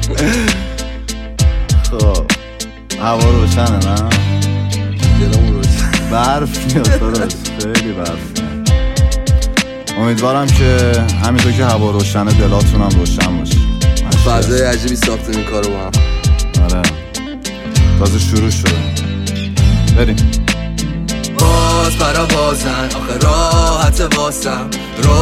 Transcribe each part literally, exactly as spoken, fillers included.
خب هوا روشنه نه؟ دلمون روشن. برف میاد داداش، خیلی برف میاد. امیدوارم که همینطور که هوا روشنه دلاتون هم روشن باشه. فضای عجیبی ساختیم این کارو با هم. آره تازه شروع شده. بریم. باز برا بازن آخه راحت واسم،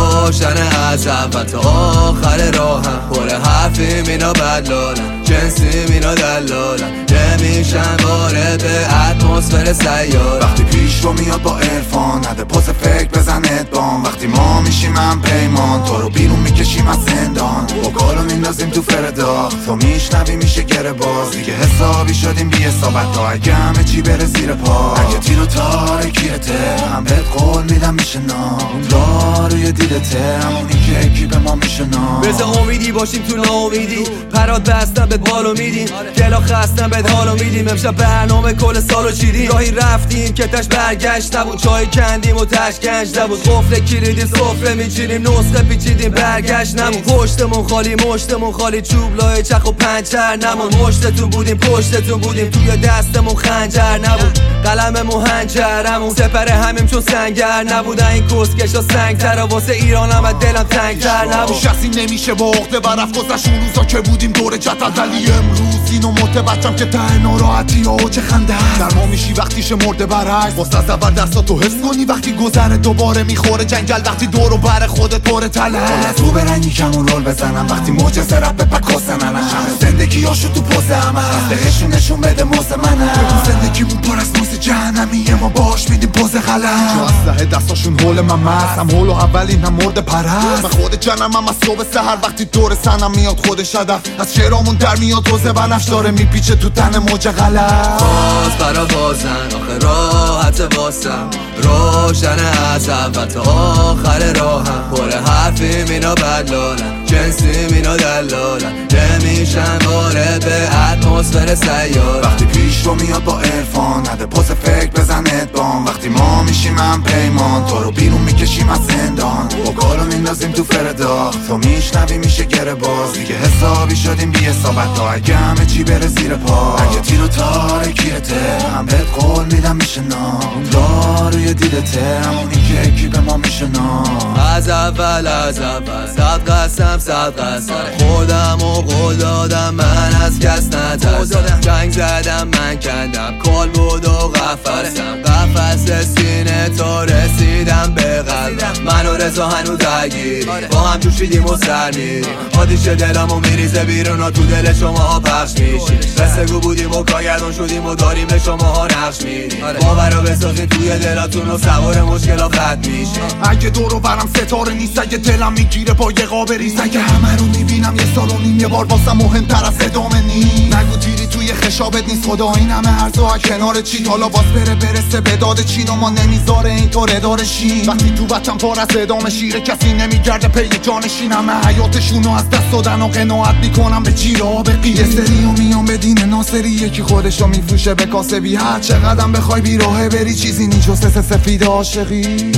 روشن از اول تا آخر راهم. پر حرفی مینا بدلالم، جنسی مینا دلالم، نمیشن وارد اتمسفر سیارم. وقتی پیش رو میاد با عرفان، نده پاس فکر بزن ادبان. وقتی ما میشیم هم پیمان، تو رو بیرون میکشیم از زندان. با کارو میندازیم تو فرداخ، تو میشنوی میشه گره باز. دیگه حسابی شدیم بی حسابت تا اگه همه چی بره زیر پا. اگه تیر و تاره کیرته هم بهت قول میدم میشه نام. اون روی دیدته همونی که اکی به ما میشه نام. بذار امیدی باشیم تو ناامیدی، پرات بستم بهت بالو میدیم، گلا خستم بهت حالو میدیم. امشب برنامه کل سالو چیدیم، راهی رفتیم که تش برگشت نبود، چای کندیم و تش گنج نبود. قفل کلیدی سفره میچینیم، نسخه پیچیدیم برگشت نمون. پشتمون خالی مشتمون خالی، چوب لای چخ و پنچر نمون. مشتتون بودیم پشتتون بودیم، توی دستمون خنجر نبود، قلممون هنجرمون. سپر همیم چون سنگر نبودن این کسکشا سنگ تر، واسه ایرانم و دلم تنگ تر نبود. شخصی نمیشه با عقده برفت گذشت اون روزا که بودیم دور جدل. ولی امروز اینو متوجهم که ته ناراحتی ها و چه خنده هست. در ما میشی وقتیش مرده برعکس، واسه از اول دستاتو حس کنی وقتی گذره دوباره میخوره جنگل. وقتی دور و بر خودت پر تله از تو برنگی کمون رول بزنم. وقتی موجه رپ به پکاسه منم، زندگی هاشو تو پوز همه از دهشون نشون بده موز منم. زندگی مون پر از موز جهنمیه، ما باش میدیم پوز غلط. جو اسلحه دستاشون هول من مست، هم هول و اولین هم مرد پرست. من خود جنم هم از صبح سحر، وقتی دور سنم میاد خودش هدف. از شعرامون در میاد روزه بنفش داره میپیچه تو تن موج غلط. باز برا بازن آخه راحت واسم، روشن از اول تا آخر راهم. پر حرفی مینا بدلالم، جنسی مینا دلالم، نمیشن وارد اتمسفر سیارم. وقتی پیش رو میاد با عرفان، نده پاس فکر بزن ادبان. وقتی ما میشیم هم پیمان، تو رو بیرون میکشیم از زندان. با کارو میندازیم تو فرداخ، تو میشنوی میشه گره باز. دیگه حسابی شدیم بی حسابت تا اگه همه چی بره زیر پا. اگه تیر و تاره کیرته هم بهت قول میدم میشه نام. داروی دیدته همونی که اکی به ما میشه نام. از اول از اول صد قسم صد قسم، خودم و قول دادم من از کس نترسم. جنگ زدم من کندم کال بود و قفسم، قفس سینه تا رسیدم به قلبم. من و رضا هنو درگیری، با هم جوشیدیم و سر میریم. آتیش دلمو میریزه بیرون و تو دل شما ها پخش میشیم. رسگو بودیم و کارگردان شدیم و داریم به شما ها نقش میدیم. باورو بسازیم توی دلاتون و سوار مشکلا خط میشیم. اگه دورو برم ستاره نیست، اگه دلم میگیره با یه قاب ریز. اگه همه رو میبینم یه سال و نیم، یه بار واسه مهمتر از ادامه نیم. نگو تیری توی خشابت نیست، خدا این همه ارزا کنار چی. حالا باز بره برسه به داد چین و ما نمیذاره اینطور اداره شیم. وقتی تو بچم پر از ادامه شیره، کسی نمیگرده پی جانشین. همه حیاتشونو از دست دادن و قناعت میکنم به جیره ها به قیه. سری و میام به دین ناصری، یکی خودشو میفروشه به کاسبی. هر چقدرم بخوای بیراهه بری، چیزی نیست جز سفید عاشقی.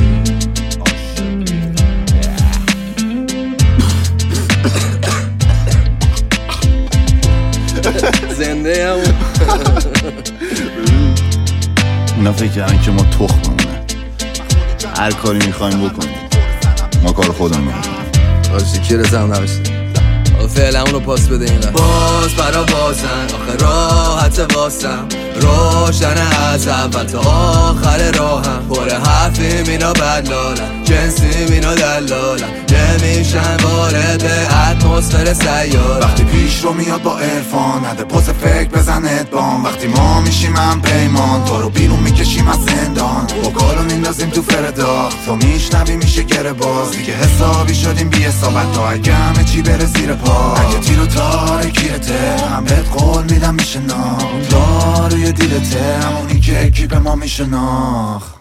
زنده هم اونا فکر کردن که ما تخممونه، هر کاری میخوایم بکنیم، ما کار خودمون میکنیم. آجی کی رزم نبشته فعلا اونو پاس بده این وقت. باز برا بازن آخه راحت واسم، روشن از اول تا آخر راهم. پر حرفی مینا بدلالم، جنسی مینا دلالم، نمیشن وارد اتمسفر سیارم. وقتی پیش رو میاد با عرفان، نده پاس فکر بزن ادبان. وقتی ما میشیم هم پیمان، تو رو بیرون میکشیم از زندان. با کارو میندازیم تو فرداخ، تو میشنوی میشه گره باز. دیگه حسابی شدیم بی حسابت تا اگه همه چی بره زیر پا. اگه تیر و تاره کیرته هم بهت قول میدم میشه نام. داروی دیدته همونی که اکی به ما میشه ناخ.